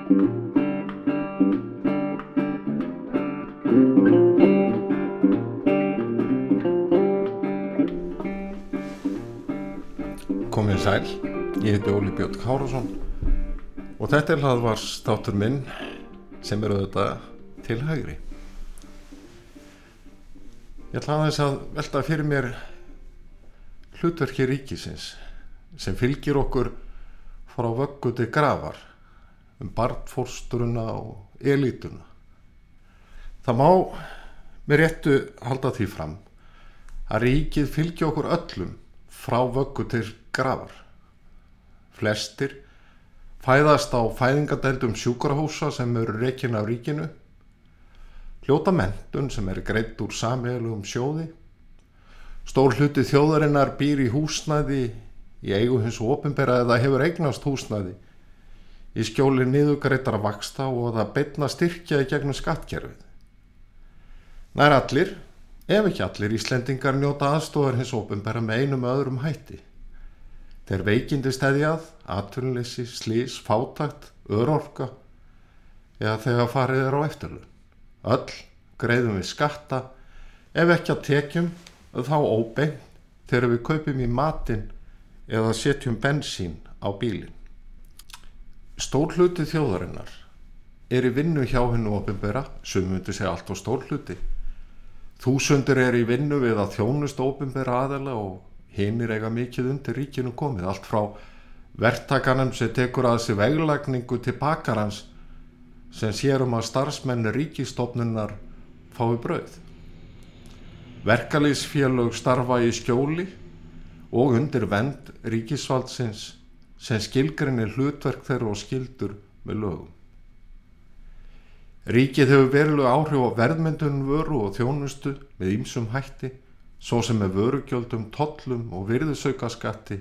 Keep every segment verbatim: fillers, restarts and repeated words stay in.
Komið sæl, ég heiti Óli Björn Kárason og þetta er hlaðvarpsþáttur minn sem er auðvitað til hægri. Ég ætla aðeins að velta fyrir mér hlutverki ríkisins sem fylgir okkur frá vöggu til grafar, um barnfóstruna og elítuna. Það má með réttu halda því fram að ríkið fylgi okkur öllum frá vöggu til grafar. Flestir fæðast á fæðingardeildum sjúkrahúsa sem eru rekin af ríkinu, hljóta menntun sem er greidd úr sameiginlegum sjóði. Stór hluti þjóðarinnar býr í húsnæði í eigu hins opinbera eða hefur eignast húsnæði í skjóli niðurgreiddra vaxta og það beinna styrkja í gegnum skattkerfið. Nær allir, ef ekki allir Íslendingar njóta aðstoðar hins opinbera með einum öðrum hætti. Þeir veikindi steðjað, atvinnuleysi, slys, fátækt, örorka eða þegar farið er á eftirlaun. Öll greiðum við skatta, ef ekki að tekjum þá óbeint þegar við kaupum í matinn eða setjum bensín á bílinn. Stór hluti þjóðarinnar er í vinnu hjá hinu opinbera, sumir myndu segja allt og stór hluti. Þúsundir er í vinnu við að þjónusta opinbera aðila og hinir eiga mikið undir ríkinu komið, allt frá verktakanum sem tekur að sig veglagningu til bakarans sem sér um að starfsmenn ríkisstofnunar fái brauð. Verkalýðsfélög starfa í skjóli og undir vernd ríkisvaldsins sem skilgreinir hlutverk þeirra og skyldur með lögum. Ríkið hefur verulega áhrif á verðmyndun vöru og þjónustu með ýmsum hætti, svo sem með vörugjöldum, tollum og virðisaukaskatti.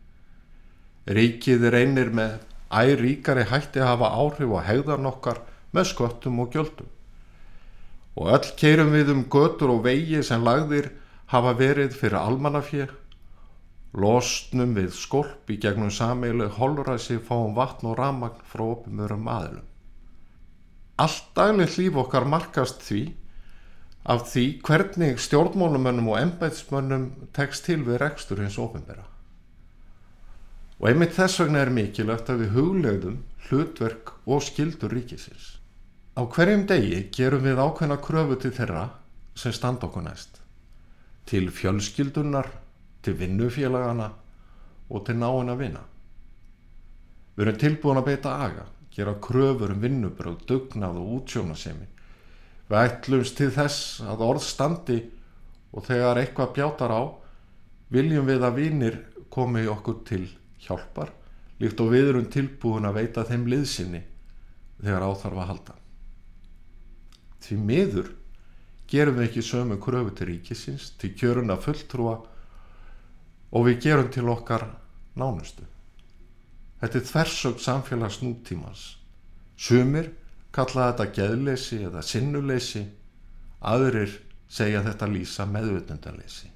Ríkið reynir með æ ríkari hætti að hafa áhrif á hegðan okkar með sköttum og gjöldum. Og öll keyrum við um götur og vegi sem lagðir hafa verið fyrir almannafé, losnum við skolp í gegnum sameiginleg holræsi, fáum vatn og rafmagn frá opinberum aðilum. Allt daglegt líf okkar markast því af því hvernig stjórnmálamönnum og embættismönnum tekst til við rekstur hins opinbera. Og einmitt þess vegna er mikilvægt að við hugleiðum hlutverk og skyldur ríkisins. Á hverjum degi gerum við ákveðna kröfu til þeirra sem standa okkur næst, til fjölskyldunar, til vinnufélagana og til náinna vina. Við erum tilbúin að beita aga, gera kröfur um vinnubrögð, dugnað og útsjónasemi. Við ætlumst til þess að orð standi og þegar eitthvað bjátar á, viljum við að vinir komi okkur til hjálpar, líkt og við erum tilbúin að veita þeim liðsinni þegar á þarf að halda. Því miður gerum við ekki sömu kröfu til ríkisins, til kjöruna fulltrúa og við gerum til okkar nánustu. Þetta er þversögn samfélags nútímans. Sumir kalla þetta geðleysi eða sinnuleysi, aðrir segja þetta lýsa meðvitundarleysi.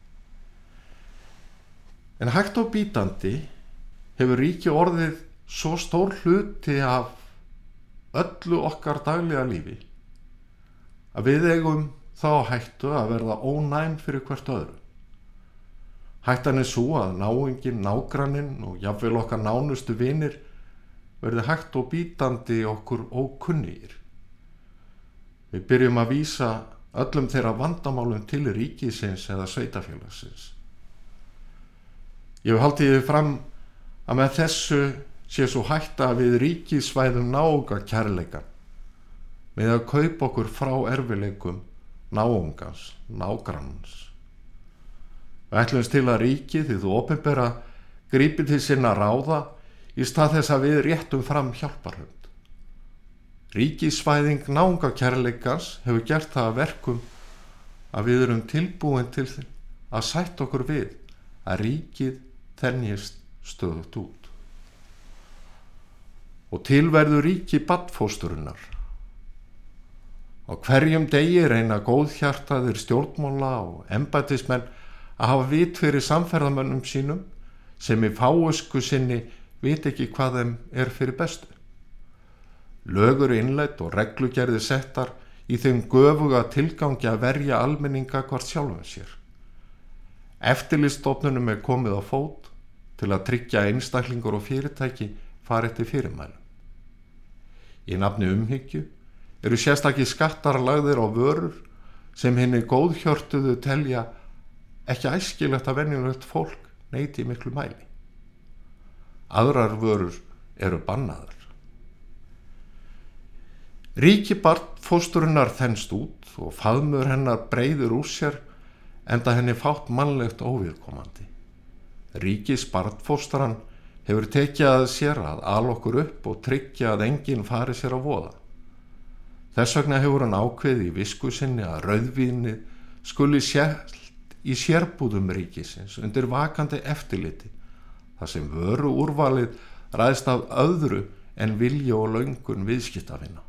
En hægt og bítandi hefur ríki orðið svo stór hluti af öllu okkar daglega lífi að við eigum þá hættu að verða ónæm fyrir hvert öðru. Hættan er svo að náunginn, nágranninn og jafnvel okkar nánustu vinir verði hægt og bítandi okkur ókunnugir. Við byrjum að vísa öllum þeirra vandamálum til ríkisins eða sveitafélagsins. Ég hef haldið þið fram að með þessu sé svo hætta að við ríkisvæðum náunga kærleikan með að kaupa okkur frá erfileikum náungans, nágrannans. Við ætlumst til að ríkið, því þú opinbera, grípi til sinna ráða í stað þess að við réttum fram hjálparhönd. Ríkisvæðing náungakærleikans hefur gert það að verkum að við erum tilbúin til að sætta okkur við að ríkið þenjist stöðugt út. Og til verður ríki barnfóstrunar. Á hverjum degi reyna góðhjartaðir stjórnmála og embættismenn að hafa vit fyrir samferðamönnum sínum sem í fáusku sinni vit ekki hvað þeim er fyrir bestu. Lögur innleidd og reglugerðir settar í þeim göfuga tilgangi að verja almenninga hvort sjálfum sér. Eftirlitsstofnunum er komið á fót til að tryggja einstaklingur og fyrirtæki fari eftir fyrirmælum. Í nafni umhyggju eru sérstakir skattar lagðir á vörur sem hinni góðhjörtuðu telja ekki æskilegt að venjulegt fólk neyti í miklu mæli. Aðrar vörur eru bannaðar. Ríki barnfósturinnar þenst út og faðmur hennar breiður úr sér enda henni fátt mannlegt óviðkomandi. Ríkis barnfóstaran hefur tekið að sér að ala okkur upp og tryggja að enginn fari sér að voða. Þess vegna hefur hann ákveðið í visku sinni að rauðvínið skuli selt í sérbúðum ríkisins undir vakandi eftirliti, þar sem vöru úrvalið ræðst af öðru en vilja og löngun viðskiptavina.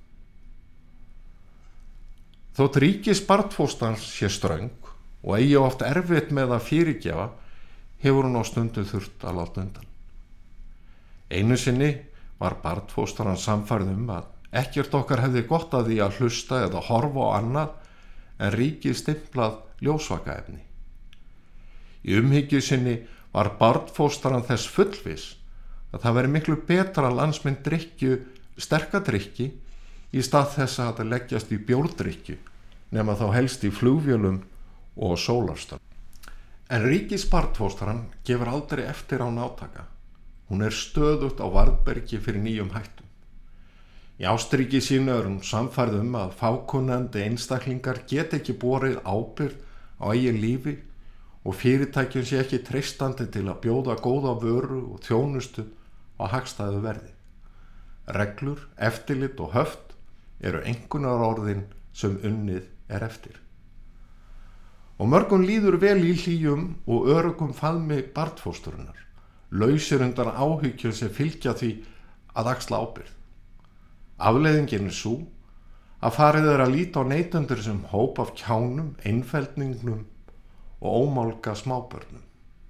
Þótt ríkis barnfóstarans sé ströng og eigi oft erfitt með að fyrirgefa, hefur hún á stundu þurft að láta undan. Einu sinni var barnfóstaran sannfærð um að ekkert okkar hefði gott að því að hlusta eða horfa á annað en ríkið stimplað ljósvakaefni. Í umhyggju sinni var barnfóstaran þess fullviss að það veri miklu betra að landsmenn drykkju sterka drykki í stað þess að það leggjast í bjórdrykkju, nema þá helst í flugvélum og sólarstöðum. En ríkis barnfóstaran gefur aldrei eftir án átaka. Hún er stöðugt á varðbergi fyrir nýjum hættum. Í ástríki sínu er hún sannfærð um að fákunnandi einstaklingar get ekki borið ábyrgð á eigin lífi og fyrirtækjum sé ekki treystandi til að bjóða góða vöru og þjónustu á hagstæðu verði. Reglur, eftirlit og höft eru einkunnarorðin sem unnið er eftir. Og mörgum líður vel í hlýjum og öruggum faðmi barnfósturinnar, lausir undan áhyggjum sem fylgja því að axla ábyrgð. Afleiðingin er sú að farið er að líta á neytendur sem hóp af kjánum, einfeldningnum og ómálga smábörnum.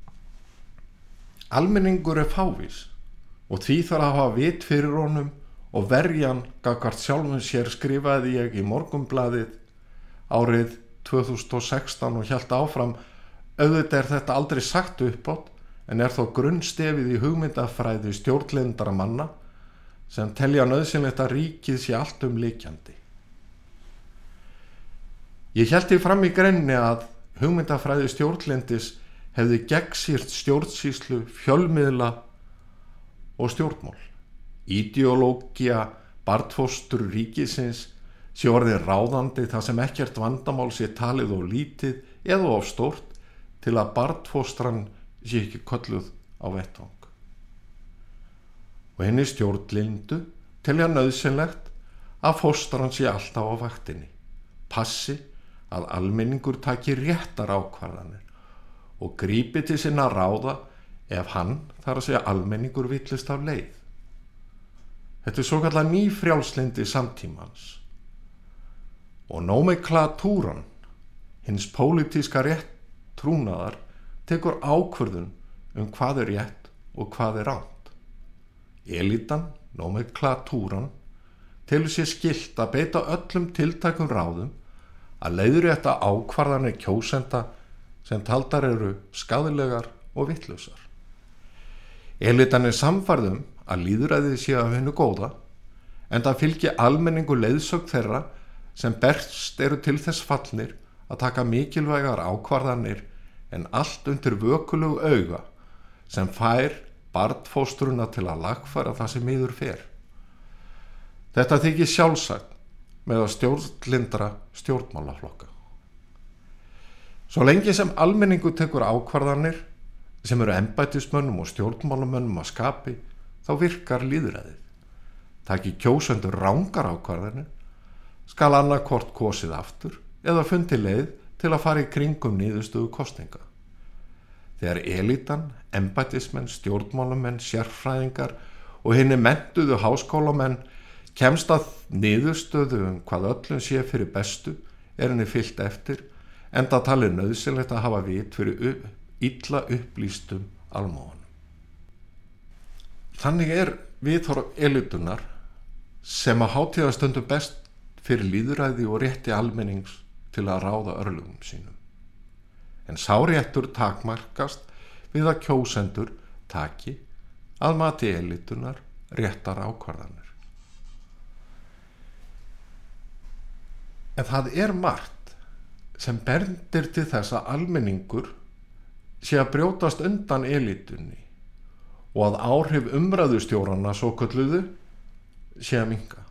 Almenningur er fávís og því þarf að hafa vit fyrir honum og verjan gagnvart sjálfum sér, skrifaði ég í Morgunblaðið árið tvö þúsund og sextán og hélt áfram: auðvitað er þetta aldrei sagt uppátt en er þó grunnstefið í hugmyndafræði stjórnlyndra manna sem telja nauðsynlegt að ríkið sé allt um lykjandi. Ég hélt því fram í greinni að hugmyndafræði stjórnlyndis hefði gegnsýrt stjórnsýslu, fjölmiðla og stjórnmál. Ideológía barnfóstur ríkisins sé orðið ráðandi þar sem ekkert vandamál sé talið og lítið eða of stórt til að barnfóstran sé ekki kölluð á vettvang. Og henni stjórnlyndu telja nauðsynlegt að fóstran sé alltaf á vaktinni, passi að almenningur taki réttar ákvarðanir og grípi til sinna ráða ef hann þarf að segja almenningur villist af leið. Þetta er svo kallað nýfrjálslyndi samtímans. Og nómeklatúran, hins pólitíska rétt trúnaðar, tekur ákvörðun um hvað er rétt og hvað er rangt. Elítan, nómeklatúran, telur sér skylt að beita öllum tiltækum ráðum að leiðrétta ákvarðanir kjósenda sem taldar eru skaðlegar og vitlausar. Elítan er sannfærð um að lýðræðið sé af hinu góða, en það fylgi almenningu leiðsögn þeirra sem berst eru til þess fallnir að taka mikilvægar ákvarðanir en allt undir vökulegu auga sem fær barnfóstruna til að lagfæra það sem miður fer. Þetta þykir sjálfsagt með að stjórnlyndra stjórnmálaflokka. Svo lengi sem almenningu tekur ákvarðanir sem eru embættismönnum og stjórnmálamönnum að skapi, þá virkar lýðræðið. Taki kjósendur rangar ákvarðanir, skal annarkvort kosið aftur eða fundi leið til að fara í kringum niðurstöðu kosninga. Þegar elítan, embættismenn, stjórnmálamenn, sérfræðingar og hinni menntuðu háskólamenn kemst að niðurstöðu um hvað öllum sé fyrir bestu, er henni fylgt eftir, enda talið nauðsynlegt að hafa vit fyrir illa upplýstum almúganum. Þannig er viðhorf elítunar sem að hátíðastöndum best fyrir lýðræði og rétti almennings til að ráða örlögum sínum. En sá réttur takmarkast við að kjósendur taki að mati elitunar réttar ákvarðanir. En það er margt sem bendir til þess að almenningur sé að brjótast undan elitunni og að áhrif umræðustjóranna svokölluðu sé að minnka.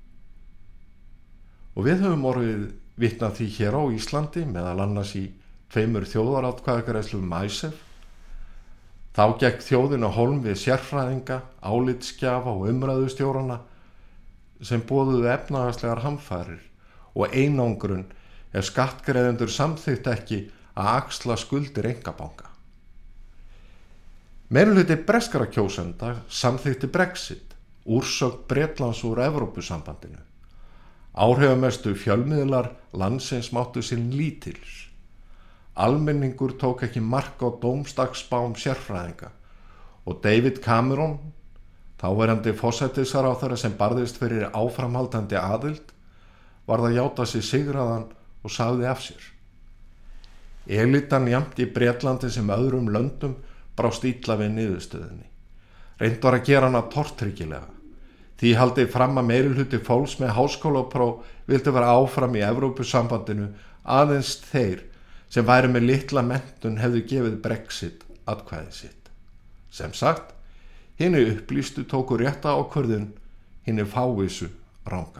Og við höfum orðið vitnað því hér á Íslandi, meðal annars í tveimur þjóðaratkvæðagreiðslum Icesave. Þá gekk þjóðin á hólm við sérfræðinga, álitsgjafa og umræðustjórana sem boðuðu efnahagslegar hamfarir og einangrun ef skattgreiðendur samþykkt ekki að axla skuldir einkabanka. Meirihluti breskra kjósenda samþykkti Brexit, úrsögn Bretlands úr Evrópusambandinu. Áhrifamestu fjölmiðlar landsins máttu sinn lítils. Almenningur tók ekki mark á dómsdagsspám sérfræðinga og David Cameron, þáverandi forsætisráðherra sem barðist fyrir áframhaldandi aðild, varð að játa sig sigraðan og sagði af sér. Elitan jafnt í Bretlandi sem öðrum löndum brást illa við niðurstöðunni. Reynt var að gera hana tortryggilega. Því haldið fram að meirihluti fólks með háskólapróf vildi vera áfram í Evrópusambandinu, aðeins þeir sem væri með litla menntun hefðu gefið Brexit atkvæði sitt. Sem sagt, hinni upplýstu tóku rétta ákvörðun, hinni fávísu ranga.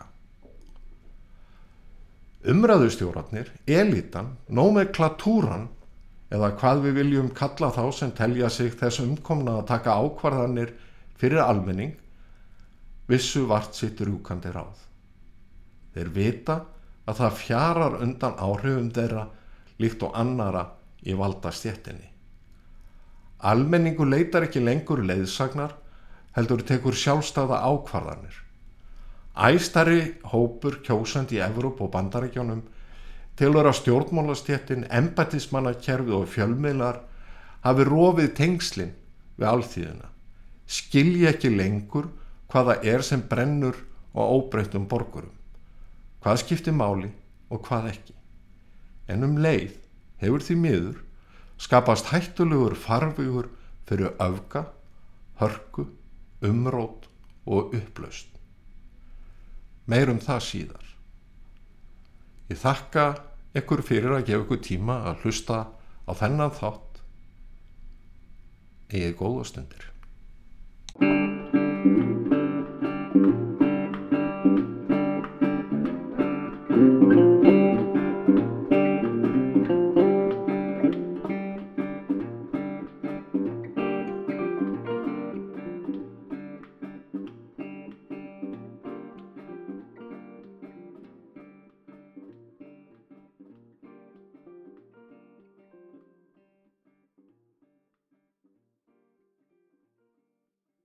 Umræðustjórarnir, elitan, nómeklatúran, eða hvað við viljum kalla þá sem telja sig þess umkomna að taka ákvarðanir fyrir almenning, vissu vart sitt rjúkandi ráð. Þeir vita að það fjarar undan áhrifum þeirra líkt og annara í valdastéttinni. Almenningur leitar ekki lengur leiðsagnar, heldur tekur sjálfstæða ákvarðanir. Æstari hópur kjósandi í Evrópu og Bandaríkjunum tilheyra stjórnmálastéttin, embættismannakerfið og fjölmiðlar hafi rofið tengslin við alþýðuna, skilji ekki lengur hvað það er sem brennur á óbreyttum borgurum, hvað skiptir máli og hvað ekki. En um leið hefur því miður skapast hættulegur farvegur fyrir öfga, hörku, umrót og upplausn. Meir um það síðar. Ég þakka ykkur fyrir að gefa ykkur tíma að hlusta á þennan þátt. Eigið góða stundir.